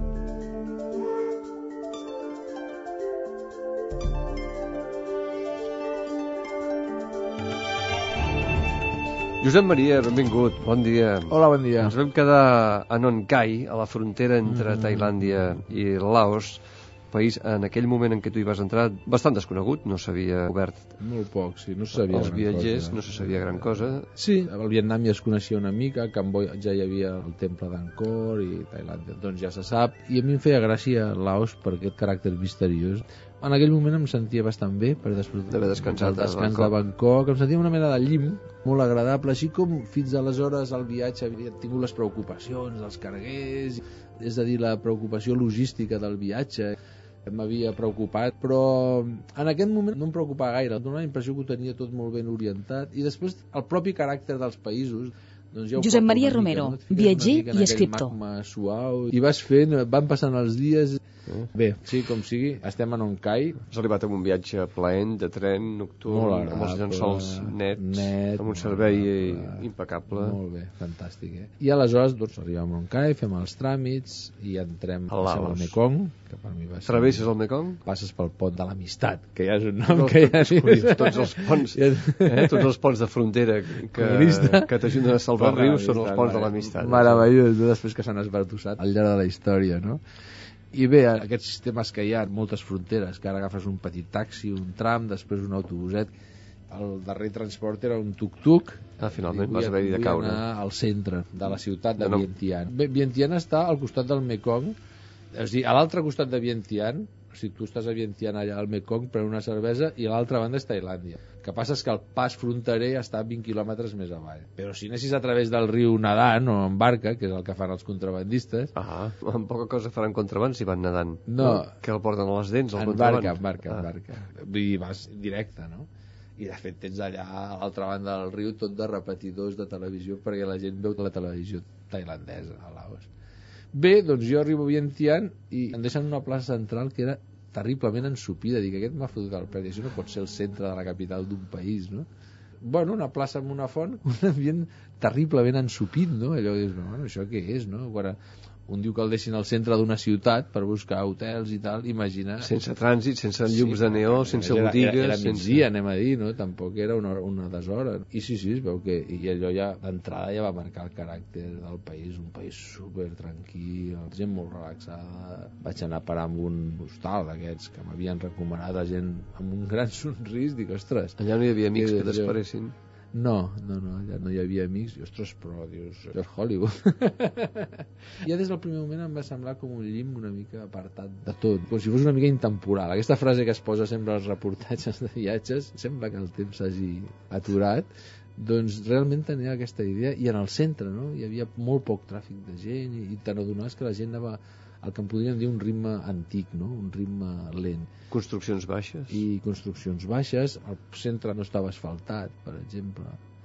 Josep Maria, benvingut, bon dia. Hola, bon dia. Ens vam quedar a Nong Khai, a la frontera entre Tailàndia i Laos, país en aquell moment en què tu hi vas entrar bastant desconegut, no s'havia obert. Molt poc, sí, no se sabia els viatgers, no se sabia gran cosa. Sí, al Vietnam ja es coneixia una mica, a Cambodja ja hi havia el temple d'Angkor i Tailàndia, doncs ja se sap. I a mi em feia gràcia Laos per aquest caràcter misteriós. En aquell moment em sentia bastant bé per d'haver descansat del descans de Bangkok, em sentia una mena de llim molt agradable, així com fins aleshores el viatge havia tingut les preocupacions dels carguers, és a dir, la preocupació logística del viatge m'havia preocupat, però en aquest moment no em preocupava gaire, em donava la impressió que ho tenia tot molt ben orientat, i després el propi caràcter dels països, doncs ja Josep Maria Romero, viatger i escriptor. Suau, i vas fent, van passant els dies. Bé, sí, com sigui, estem a Nong Khai. Has arribat amb un viatge plaent de tren nocturn, amb els llençols nets, amb un servei impecable. Molt bé, fantàstic, I aleshores doncs, arribem a Nong Khai, fem els tràmits i entrem al Mekong, que per mi va ser... Travesses el Mekong? Passes pel pont de l'amistat, que ja és un nom que ja és... Tots els ponts, tots els ponts de frontera que t'ajuden a salvar rius són els ponts de l'amistat. Meravellós, després que s'han esbartussat al llarg de la història, no? I bé, aquests sistemes que hi ha, moltes fronteres, que ara agafes un petit taxi, un tram, després un autobuset. El darrer transport era un tuk-tuk. Finalment vas haver de caure. Vull anar al centre de la ciutat de Vientiane. Bé, Vientiane està al costat del Mekong, és a dir, a l'altre costat de Vientiane, o sigui, tu estàs a Vientiane allà al Mekong pren una cervesa i a l'altra banda és Tailàndia. El que passa és que el pas fronterer està 20 quilòmetres més avall. Però si anessis a través del riu nedant o en barca, que és el que fan els contrabandistes... Amb poca cosa faran contraband si van nedant. No. Que el porten a les dents, el contraband. En barca. Vull dir, vas directe, no? I de fet tens allà a l'altra banda del riu tot de repetidors de televisió perquè la gent veu la televisió tailandesa a Laos. Bé, doncs jo arribo a Vientiane i em deixen una plaça central que era terriblement ensupida. Dic, aquest m'ha fotut el pèl, això no pot ser el centre de la capital d'un país, no? Bueno, una plaça amb una font, un ambient terriblement ensupit, no? Allò dius, bueno, això què és, no? Quan un diu que el deixin al centre d'una ciutat per buscar hotels i tal, imagina... Sense trànsit, sense llums de neó, sense botigues... Era migdia, anem a dir, no? Tampoc era una deshora. I sí, es veu que... I allò ja, d'entrada, ja va marcar el caràcter del país, un país super tranquil, gent molt relaxada. Vaig anar a parar amb un hostal d'aquests que m'havien recomanat, la gent amb un gran somrís, dic, ostres... Allà no hi havia amics que t'esperessin? No, ja no hi havia amics. I, ostres, però, dius, això és Hollywood. Ja des del primer moment em va semblar com un llim una mica apartat de tot, com si fos una mica intemporal. Aquesta frase que es posa sempre als reportatges de viatges, sembla que el temps s'hagi aturat, doncs realment tenia aquesta idea. I en el centre, no? Hi havia molt poc tràfic de gent i te n'adonaves que la gent anava el que en podríem dir un ritme antic, no? Un ritme lent. Construccions baixes. I construccions baixes. El centre no estava asfaltat, per exemple.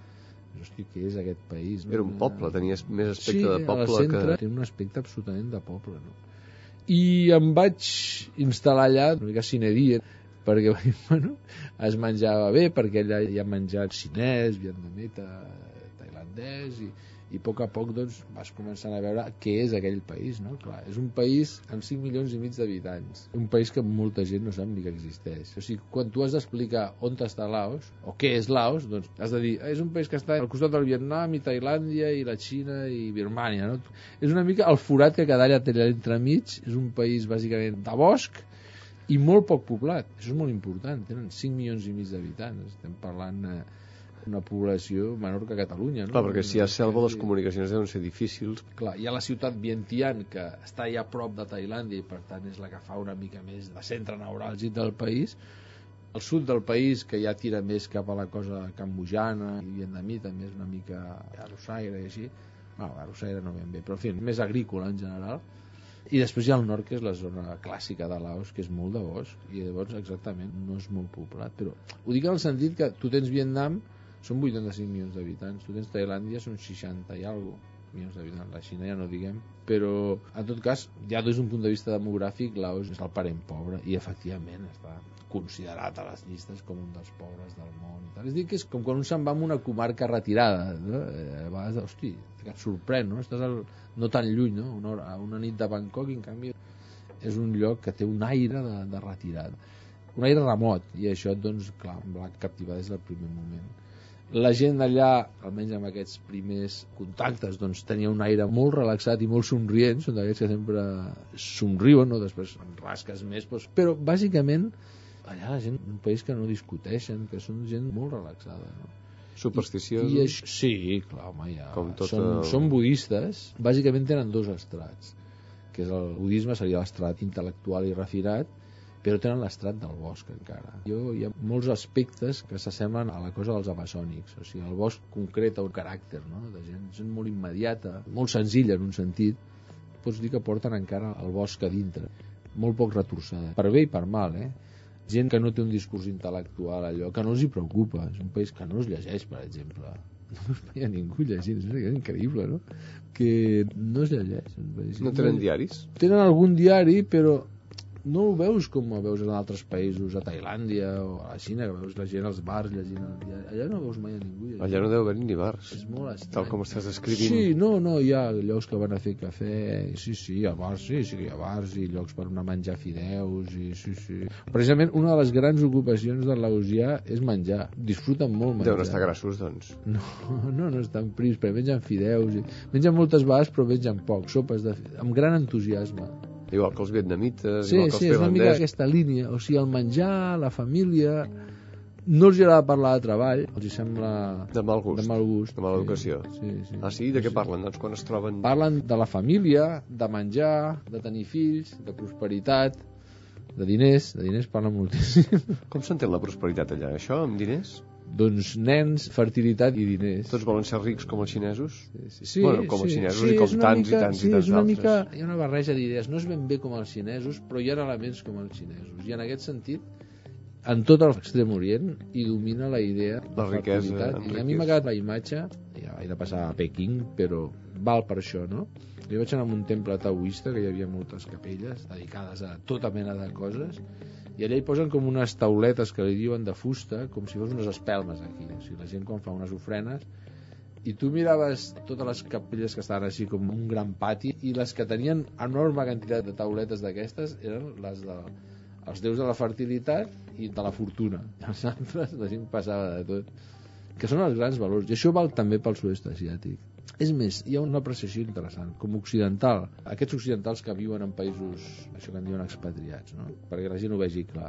Hosti, què és aquest país? No? Era un poble, tenies més aspecte de poble al centre té un aspecte absolutament de poble, no? I em vaig instal·lar allà una mica sine die, perquè bueno, es menjava bé, perquè allà hi ha menjat xinès, vietnamita, tailandès, i a poc doncs vas començant a veure què és aquell país, no? Clar, és un país amb 5 milions i mig d'habitants, un país que molta gent no sap ni que existeix. O sigui, quan tu has d'explicar on està Laos, o què és Laos, doncs has de dir, és un país que està al costat del Vietnam i Tailàndia i la Xina i Birmània, no? És una mica el forat que cada allà té entremig, és un país bàsicament de bosc i molt poc poblat. Això és molt important, tenen 5 milions i mig d'habitants, estem parlant una població menor que Catalunya, no? Clar, perquè si hi ha selva les comunicacions deuen ser difícils. Clar, hi ha la ciutat Vientiane, que està ja a prop de Tailàndia i per tant és la que fa una mica més de centre neuràlgic del país. El sud del país, que ja tira més cap a la cosa cambodjana i vietnamita, també és una mica arrossaire i així. Arrossaire no ben bé, però en fi, més agrícola en general. I després hi ha el nord, que és la zona clàssica de Laos, que és molt de bosc, i llavors exactament no és molt poblat. Però ho dic en el sentit que tu tens Vietnam, són 85 milions d'habitants, tu tens Tailàndia, són 60 i alguna milions d'habitants, la Xina ja no diguem, però en tot cas, ja des d'un punt de vista demogràfic, Laos és el parent pobre, i efectivament està considerat a les llistes com un dels pobres del món. És a dir, que és com quan un se'n va a una comarca retirada, no? A vegades, hosti, et sorprèn, no? Estàs no tan lluny, no? Una nit de Bangkok, en canvi, és un lloc que té un aire de retirada, un aire remot, i això, doncs, clar, em va captivar des del primer moment. La gent allà, almenys amb aquests primers contactes, doncs tenia un aire molt relaxat i molt somrient, són d'aquests que sempre somriuen, no? Després en rasques més, doncs, però bàsicament allà la gent, un país que no discuteixen, que són gent molt relaxada, no? Supersticiosos? Sí, clar, home, ja. Són budistes, bàsicament tenen dos estrats, que és el budisme seria l'estrat intel·lectual i refinat, però tenen l'estrat del bosc encara. Hi ha molts aspectes que s'assemblen a la cosa dels amassònics, o sigui, el bosc concreta un caràcter, no? De gent molt immediata, molt senzilla en un sentit, pots dir que porten encara el bosc a dintre, molt poc retorçada, per bé i per mal, gent que no té un discurs intel·lectual, allò que no els hi preocupa, és un país que no es llegeix, per exemple, no es veia ningú llegint, és increïble, no? Que no es llegeix. No tenen diaris? Tenen algun diari, però no ho veus com ho veus en altres països, a Tailàndia o a la Xina, que veus la gent als bars llegint. Allà no veus mai a ningú llegint. Allà no deu haver ni bars. És molt estrany. Tal com estàs descrivint. Sí, no, hi ha llocs que van a fer cafè, sí, hi ha bars, sí que hi ha bars, i llocs per anar a menjar fideus, i sí. Precisament una de les grans ocupacions del laosià és menjar. Disfruten molt menjar. Deuen estar grassos, doncs. No estan prims, però mengen fideus, mengen moltes vegades, però mengen poc, sopes amb gran entusiasme. Igual que els vietnamites, igual que els tailandesos. Sí, és una mica aquesta línia. O sigui, el menjar, la família, no els agrada parlar de treball, els hi sembla de mal gust, de mala educació. Sí. Sí, de què parlen, doncs, quan es troben? Parlen de la família, de menjar, de tenir fills, de prosperitat, de diners parlen moltíssim. Com s'entén la prosperitat allà, això, amb diners? Doncs nens, fertilitat i diners. Tots volen ser rics com els xinesos? Sí, bueno, com els xinesos i com tants i tants d'altres. Hi ha una barreja d'idees, no és ben bé com els xinesos, però hi ha elements com els xinesos. I en aquest sentit, en tot l'extrem orient, hi domina la idea de fertilitat. I a mi m'ha quedat la imatge, ja vaig de passar a Pequín, però val per això, no? Jo vaig anar a un temple taoista, que hi havia moltes capelles dedicades a tota mena de coses, i allà hi posen com unes tauletes que li diuen de fusta, com si fos unes espelmes aquí. O sigui, la gent quan fa unes ofrenes, i tu miraves totes les capelles que estaven així com un gran pati, i les que tenien enorme quantitat de tauletes d'aquestes eren les dels déus de la fertilitat i de la fortuna. Els altres la gent passava de tot, que són els grans valors, i això val també pel sud-est asiàtic. És més, hi ha una apreciació interessant, com occidental, aquests occidentals que viuen en països, això que en diuen expatriats, no? Perquè la gent ho vegi clar.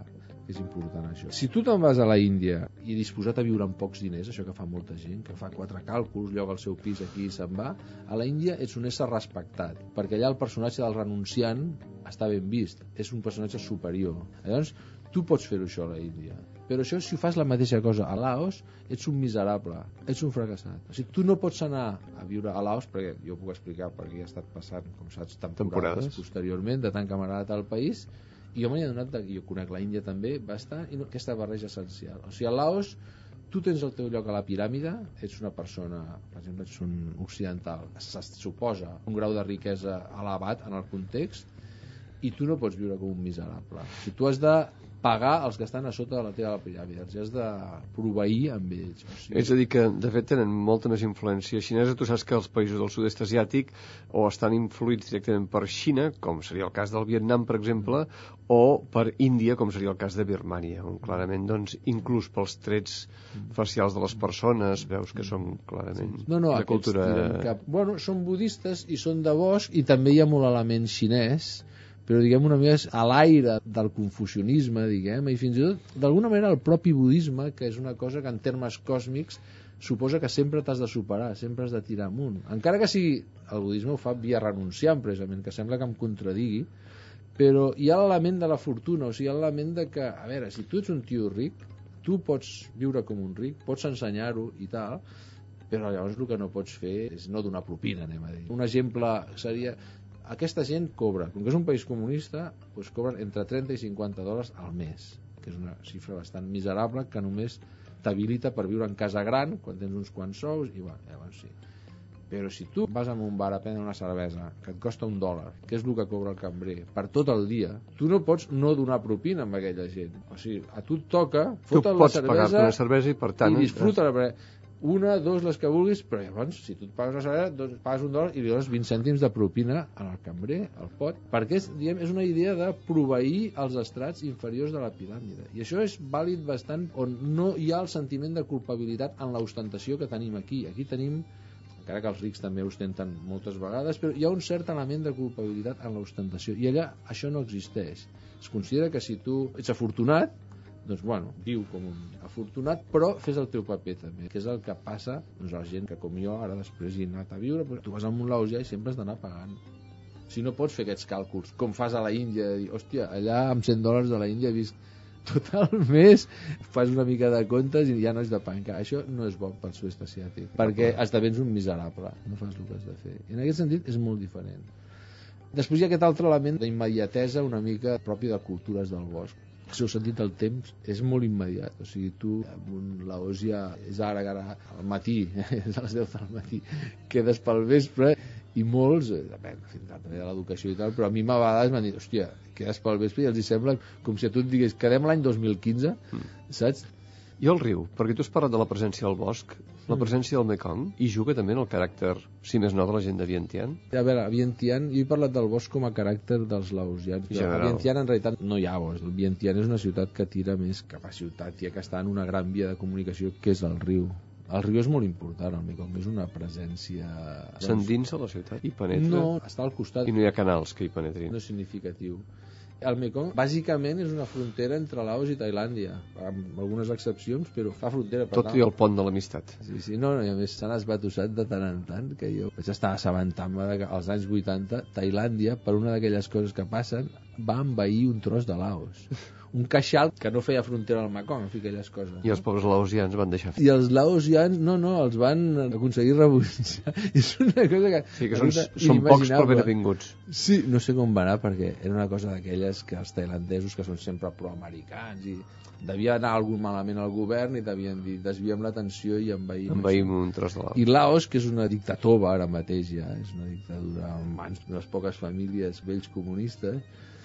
és important això. Si tu te'n vas a la Índia i disposat a viure amb pocs diners, això que fa molta gent, que fa 4 càlculs, lloga el seu pis aquí i se'n va, a la Índia ets un ésser respectat, perquè allà el personatge del renunciant està ben vist, és un personatge superior. Llavors, tu pots fer-ho això a la Índia. Però això, si ho fas la mateixa cosa a Laos, ets un miserable, ets un fracassat. O sigui, tu no pots anar a viure a Laos, perquè jo puc explicar perquè he estat passant, com saps, temporades posteriorment, de tant que m'ha agradat al país, i jo m'he adonat que jo conec la Índia també bastant, i aquesta barreja essencial. O sigui, a Laos, tu tens el teu lloc a la piràmide, ets una persona, per exemple, ets un occidental, se suposa un grau de riquesa elevat en el context, i tu no pots viure com un miserable. O sigui, tu has de pagar els que estan a sota de la teva piràmide, els has de proveir amb ells. O sigui... És a dir, que de fet tenen molta més influència xinesa. Tu saps que els països del sud-est asiàtic o estan influïts directament per Xina, com seria el cas del Vietnam, per exemple, o per Índia, com seria el cas de Birmània, on clarament, doncs, inclús pels trets facials de les persones, veus que són clarament de cultura... Bueno, són budistes i són de bosc, i també hi ha molt element xinès, però diguem una mica a l'aire del confucianisme, diguem, i fins i tot d'alguna manera el propi budisme, que és una cosa que en termes còsmics suposa que sempre t'has de superar, sempre has de tirar amunt, encara que sigui el budisme ho fa via renunciant precisament, que sembla que em contradigui, però hi ha l'element de la fortuna, o sigui, hi ha l'element de que, a veure, si tu ets un tio ric, tu pots viure com un ric, pots ensenyar-ho i tal, però llavors el que no pots fer és no donar propina, anem a dir. Un exemple seria... Aquesta gent cobra, com que és un país comunista, doncs cobren entre 30 i 50 dòlars al mes, que és una xifra bastant miserable que només t'habilita per viure en casa gran quan tens uns quants sous i va, llavors sí. Però si tu vas a un bar a prendre una cervesa que et costa $1, que és el que cobra el cambrer per tot el dia, tu no pots no donar propina amb aquella gent. O sigui, a tu et toca fotre la cervesa, una cervesa i per tant i disfruta-la. Una, dos, les que vulguis, però llavors, si tu et pagues la cervesa, doncs pagues $1 i li dones 20 cèntims de propina al cambrer, al pot, perquè és una idea de proveir els estrats inferiors de la piràmide. I això és vàlid bastant on no hi ha el sentiment de culpabilitat en l'ostentació que tenim aquí. Aquí tenim, encara que els rics també ostenten moltes vegades, però hi ha un cert element de culpabilitat en l'ostentació. I allà això no existeix. Es considera que si tu ets afortunat, doncs bueno, viu com un afortunat, però fes el teu paper també, que és el que passa doncs, a la gent que com jo ara després hi he anat a viure, però tu vas a un laosià i sempre has d'anar pagant. Si no pots fer aquests càlculs, com fas a la Índia, dir, hòstia, allà amb $100 de la Índia he vist tot el mes, fas una mica de comptes i ja no has de pagar. Això no és bo pel sud-est asiàtic, perquè esdevens un miserable, no fas el que has de fer. I en aquest sentit és molt diferent. Després hi ha aquest altre element d'immediatesa una mica propi de cultures del bosc. El seu sentit del temps és molt immediat, o sigui, tu en un laosià és ara al matí, és a les 10 del matí, quedes pel vespre i molts, depèn de l'educació i tal, però a mi a vegades m'han dit, hòstia, quedes pel vespre i els hi sembla com si a tu et digués, quedem l'any 2015, saps? I el riu, perquè tu has parlat de la presència del bosc, la presència del Mekong, i juga també en el caràcter, si més no, de la gent de Vientiane? A veure, a Vientiane, jo he parlat del bosc com a caràcter dels laosians. A Vientiane en realitat no hi ha bosc. El Vientiane és una ciutat que tira més cap a ciutat, i que està en una gran via de comunicació que és el riu. El riu és molt important, el Mekong és una presència... S'endinsa la ciutat i penetra? No, està al costat. I no hi ha canals que hi penetrin? No és significatiu. El Mekong bàsicament és una frontera entre Laos i Tailàndia, amb algunes excepcions, però fa frontera. Tot i el pont de l'amistat. Sí, no, i a més s'han esbatussat de tant en tant, que jo vaig estar assabentant-me que als anys 80 Tailàndia, per una d'aquelles coses que passen, va envair un tros de Laos. Un queixal que no feia frontera al Mekong, en fi, aquelles coses. I els pobres laosians van deixar fer. I els laosians, no, els van aconseguir rebutjar. És una cosa que... Sí, que són pocs però ben avinguts. Sí, no sé com va anar, perquè era una cosa d'aquelles que els tailandesos, que són sempre proamericans, i devia anar algun malament al govern i devien dir, desviem l'atenció i envaïm un tros de Laos. I Laos, que és una dictatova ara mateix ja, és una dictadura en mans d'unes poques famílies vells comunistes,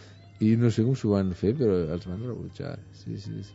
i no sé com s'ho van fer, però els van rebutjar. Sí.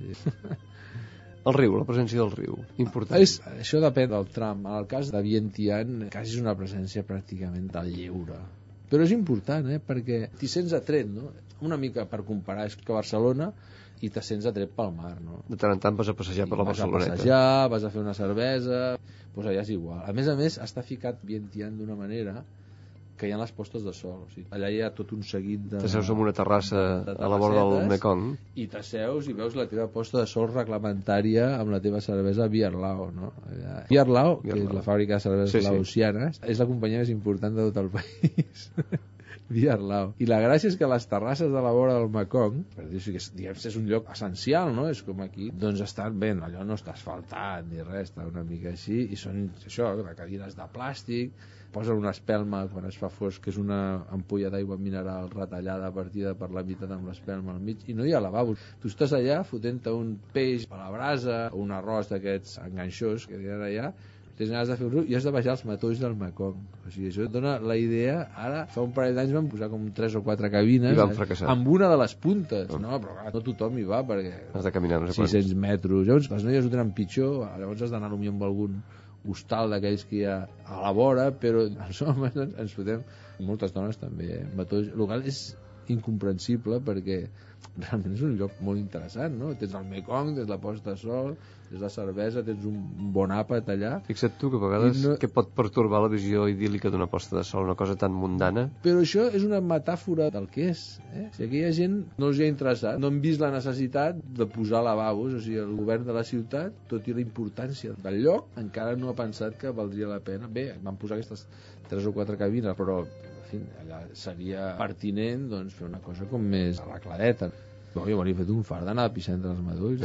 El riu, la presència del riu, important. Això depèn del tram. En el cas de Vientiane, quasi és una presència pràcticament del lleure. Però és important, perquè t'hi sents atret, no? Una mica per comparar, és que Barcelona i te sents atret pel mar, no? De tant en tant vas a passejar per la Barceloneta. Vas a passejar, vas a fer una cervesa, doncs allà és igual. A més, està ficat Vientiane d'una manera que hi ha les postes de sol. O sigui, allà hi ha tot un seguit de... T'asseus en una terrassa a la vora del Mekong. I t'asseus i veus la teva posta de sol reglamentària amb la teva cervesa Beerlao, no? Beerlao, que és la fàbrica de cerveses laosianes, és la companyia més important de tot el país. Beerlao. I la gràcia és que les terrasses de la vora del Mekong, per dir que és un lloc essencial, no? És com aquí, doncs estan ben, allò no està asfaltat ni res, està una mica així, i són això, de cadires de plàstic, posen una espelma quan es fa fosc, que és una ampolla d'aigua mineral retallada partida per la meitat amb l'espelma al mig, i no hi ha lavabos. Tu estàs allà fotent-te un peix a la brasa o un arròs d'aquests enganxós que diran allà, tens ganes de fer un riu i has de baixar els matolls del Mekong. O sigui, això et dona la idea. Ara, fa un parell d'anys vam posar com 3 o 4 cabines amb una de les puntes. No, però clar, no tothom hi va perquè has de caminar, no sé 600 metres. Llavors, les noies ho tenen pitjor, llavors has d'anar potser amb algun hostal d'aquells que hi ha a la vora, però els homes ens fotem, moltes dones també, matolls. El local és incomprensible perquè realment és un lloc molt interessant, no? Tens el Mekong, tens la posta de sol, tens la cervesa, tens un bon àpat allà. Fixa't tu que a vegades que pot pertorbar la visió idíl·lica d'una posta de sol, una cosa tan mundana. Però això és una metàfora del que és, Si aquella gent no els hi ha interessat, no han vist la necessitat de posar lavabos, o sigui, el govern de la ciutat, tot i la importància del lloc, encara no ha pensat que valdria la pena. Bé, van posar aquestes 3 o 4 cabines, però allà seria pertinent doncs, fer una cosa com més arregladeta. Jo m'hauria fet un fart d'anar a Picent dels Matolls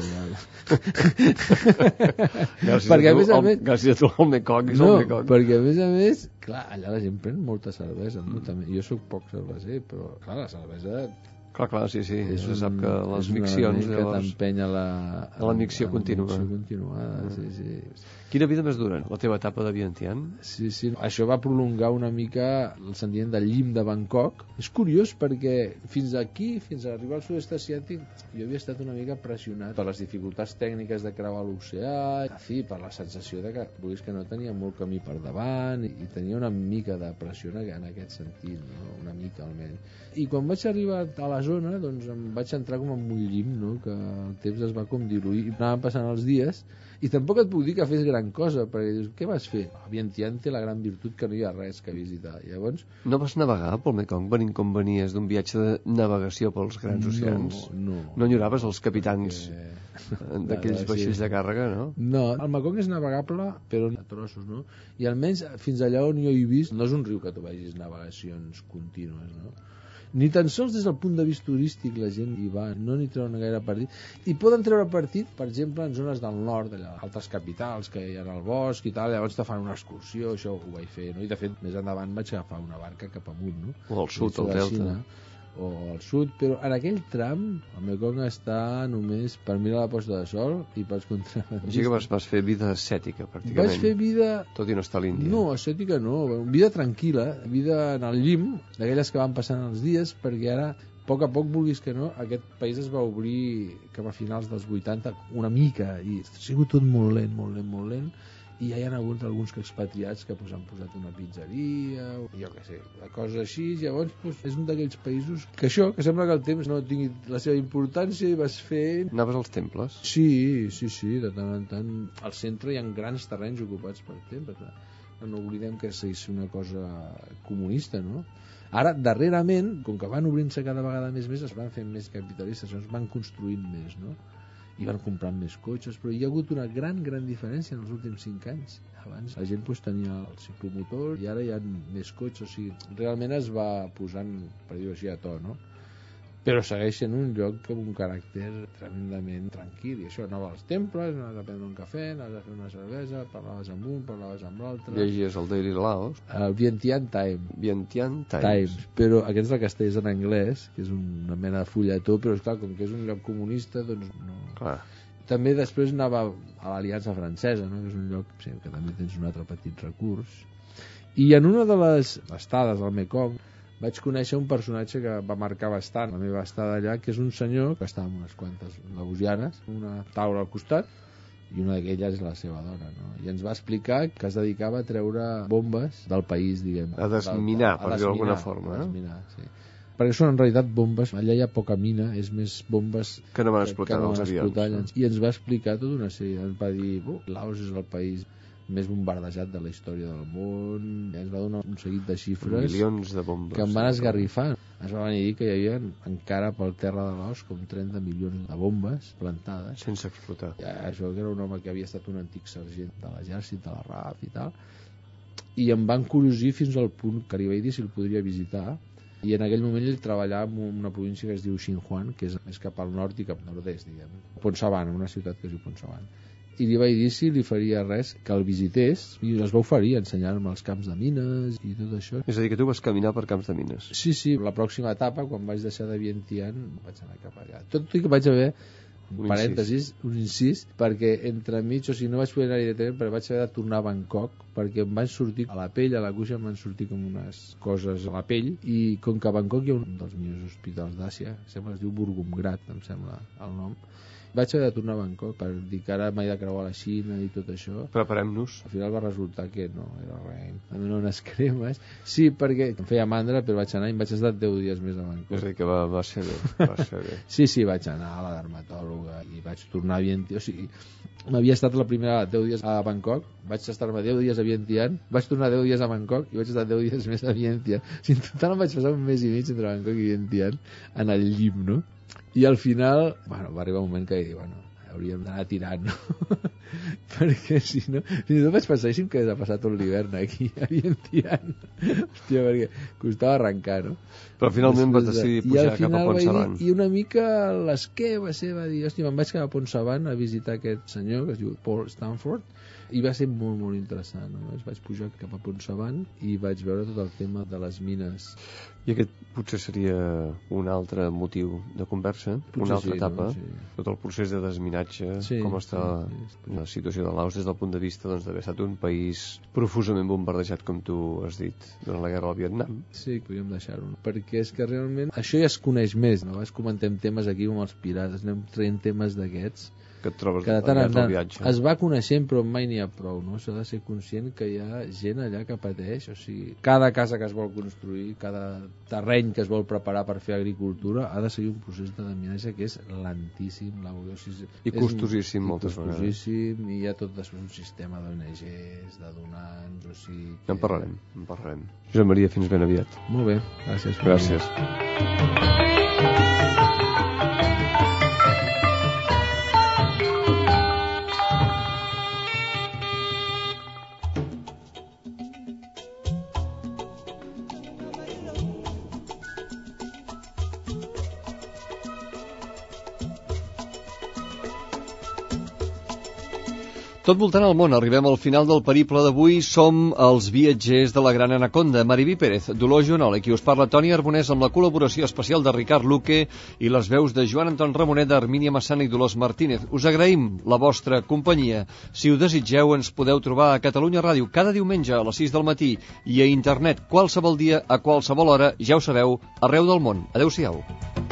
perquè gràcies a tu el Mekong és el Mekong. Perquè a més clar, allà la gent pren molta cervesa també. Jo soc poc cerveser, però clar, la cervesa clar, sí, se sap que les miccions que t'empenya la micció continuada, sí. Quina vida més dura, la teva etapa de Vientiane? Sí, això va prolongar una mica el sentiment del llim de Bangkok. És curiós perquè fins aquí, fins a arribar al sud-est asiàtic, jo havia estat una mica pressionat per les dificultats tècniques de creuar l'oceà, per la sensació de que, vulguis que no, tenia molt camí per davant i tenia una mica de pressió en aquest sentit, no? Una mica almenys. I quan vaig arribar a la zona, doncs em vaig entrar com en un llim, no? Que el temps es va com diluir i anaven passant els dies. I tampoc et puc dir que fes gran cosa, perquè dius, què vas fer? Vientiane té la gran virtut que no hi ha res que visitar. Llavors... No vas navegar pel Mekong venint com venies d'un viatge de navegació pels grans oceans? No. No enyoraves els capitans d'aquells vaixells de càrrega, no? No, el Mekong és navegable, però a trossos, no? I almenys fins allà on jo he vist, no és un riu que tu vegis navegacions contínues, no? Ni tan sols des del punt de vista turístic la gent hi va, no n'hi treuen gaire partit. I poden treure partit, per exemple, en zones del nord, allà, altres capitals que hi ha al bosc i tal, llavors te fan una excursió, això ho vaig fer, no? I de fet, més endavant vaig agafar una barca cap amunt, no? O al sud, al delta. O al sud, però en aquell tram el Mekong està només per mirar la posta de sol i pels contrabandistes. Així que vas fer vida ascètica, pràcticament. Vaig fer vida... Tot i no estar a l'Índia. No, ascètica no, vida tranquil·la, vida en el llim, d'aquelles que van passant els dies, perquè ara, a poc, vulguis que no, aquest país es va obrir cap a finals dels 80 una mica, i ha sigut tot molt lent, i ja hi ha hagut alguns expatriats que han posat una pizzeria, jo què sé, coses així. Llavors és un d'aquells països que sembla que el temps no tingui la seva importància i vas fer... Anaves als temples? Sí, de tant en tant. Al centre hi ha grans terrenys ocupats per temples. No oblidem que és una cosa comunista, no? Ara, darrerament, com que van obrint-se cada vegada més, es van fent més capitalistes, es van construint més, no? I van comprant més cotxes, però hi ha hagut una gran diferència en els últims 5 anys. Abans la gent tenia el ciclomotor i ara hi ha més cotxes, o sigui, realment es va posant, per dir-ho així, a to, no? Però segueix sent un lloc amb un caràcter tremendament tranquil, i això, anava als temples, anaves a prendre un cafè, anaves a fer una cervesa, parlaves amb un, parlaves amb l'altre... Llegies el Daily Laos? El Vientiane Times. Però aquest és el que és en anglès, que és una mena de fulletó, però esclar, com que és un lloc comunista, doncs no... Clar. També després anava a l'Aliança Francesa, no? Que és un lloc que també tens un altre petit recurs. I en una de les estades al Mekong vaig conèixer un personatge que va marcar bastant la meva estada allà, que és un senyor que estava amb unes quantes laosianes, una taula al costat, i una d'aquelles és la seva dona, no? I ens va explicar que es dedicava a treure bombes del país, diguem. A desminar, per dir-ho d'alguna forma. A desminar, sí. Perquè són en realitat bombes, allà hi ha poca mina, és més bombes que no van explotar els avions. I ens va explicar tota una sèrie, ens va dir, Laos és el país més bombardejat de la història del món. Ens va donar un seguit de xifres, milions de bombes, que em van esgarrifar. Es va venir a dir que hi havia encara pel terra de l'os com 30 milions de bombes plantades sense explotar. Això que era un home que havia estat un antic sergent de l'exèrcit, de la RAF i tal, i em van encuriodir fins al punt que li vaig dir si el podria visitar. I en aquell moment ell treballava en una província que es diu Xinhuan, que és més cap al nord i cap nord-est, diguem. Ponsabán, una ciutat que es diu Ponsabán. I li vaig dir si li faria res que el visités, i es va oferir a ensenyar-me els camps de mines i tot això. És a dir, que tu vas caminar per camps de mines. Sí, la pròxima etapa, quan vaig deixar de Vientiane, vaig anar cap allà. Tot i que vaig haver un incís, perquè entremig, o sigui, no vaig poder anar directament, però vaig haver de tornar a Bangkok, perquè em van sortir a la pell, a la cuixa em van sortir com unes coses a la pell, i com que a Bangkok hi ha un dels millors hospitals d'Àsia, sembla que es diu Burgumgrat, em sembla el nom, vaig haver de tornar a Bangkok per dir que ara m'he de creuar la Xina i tot això. Preparem-nos. Al final va resultar que no, era res. Em donar unes cremes. Sí, perquè em feia mandra, però vaig anar i em vaig estar 10 dies més a Bangkok. És a dir, que va ser bé. Sí, vaig anar a la dermatòloga i vaig tornar a Vientiane. O sigui, m'havia estat la primera 10 dies a Bangkok, vaig estar-me 10 dies a Vientiane, vaig tornar 10 dies a Bangkok i vaig estar 10 dies més a Vientiane. O sigui, en total em vaig passar un mes i mig entre Bangkok i Vientiane en el llim, no? I al final, va arribar un moment que hauríem d'anar tirant, no? Perquè si no, fins i tot vaig pensar que hagués de passar tot l'hivern aquí a Vientiane. Hòstia, perquè costava arrencar, no? Però finalment vas decidir pujar cap a Ponsabán. I una mica l'esquer va dir, hòstia, me'n vaig cap a Ponsabán a visitar aquest senyor que es diu Paul Stanford, i va ser molt, molt interessant, no? Vaig pujar cap a Ponsabán i vaig veure tot el tema de les mines. I aquest potser seria un altre motiu de conversa, una altra etapa, no? Sí. Tot el procés de desminatge, com està la situació de Laos des del punt de vista d'haver estat un país profusament bombardejat, com tu has dit, durant la guerra del Vietnam. Sí, podríem deixar-ho, perquè és que realment això ja es coneix més, no? Comentem temes aquí com els pirates, anem traient temes d'aquests que et trobes que de tant en tant es va coneixent, però mai n'hi ha prou, no? S'ha de ser conscient que hi ha gent allà que pateix, o sigui, cada casa que es vol construir, cada terreny que es vol preparar per fer agricultura ha de seguir un procés de desminatge que és lentíssim, laboriós i costosíssim moltes vegades, i hi ha tot després un sistema d'ONGs, de donants, o sigui que... En parlarem. Josep Maria, fins ben aviat. Molt bé, gràcies. Tot voltant al món, arribem al final del periple d'avui. Som els viatgers de la Gran Anaconda. Mariví Pérez, Dolors Joanola, qui us parla Toni Arbonès, amb la col·laboració especial de Ricard Luque i les veus de Joan Anton Ramonet, Armínia Massana i Dolors Martínez. Us agraïm la vostra companyia. Si ho desitgeu, ens podeu trobar a Catalunya Ràdio cada diumenge a les 6 del matí i a internet qualsevol dia, a qualsevol hora, ja ho sabeu, arreu del món. Adéu-siau.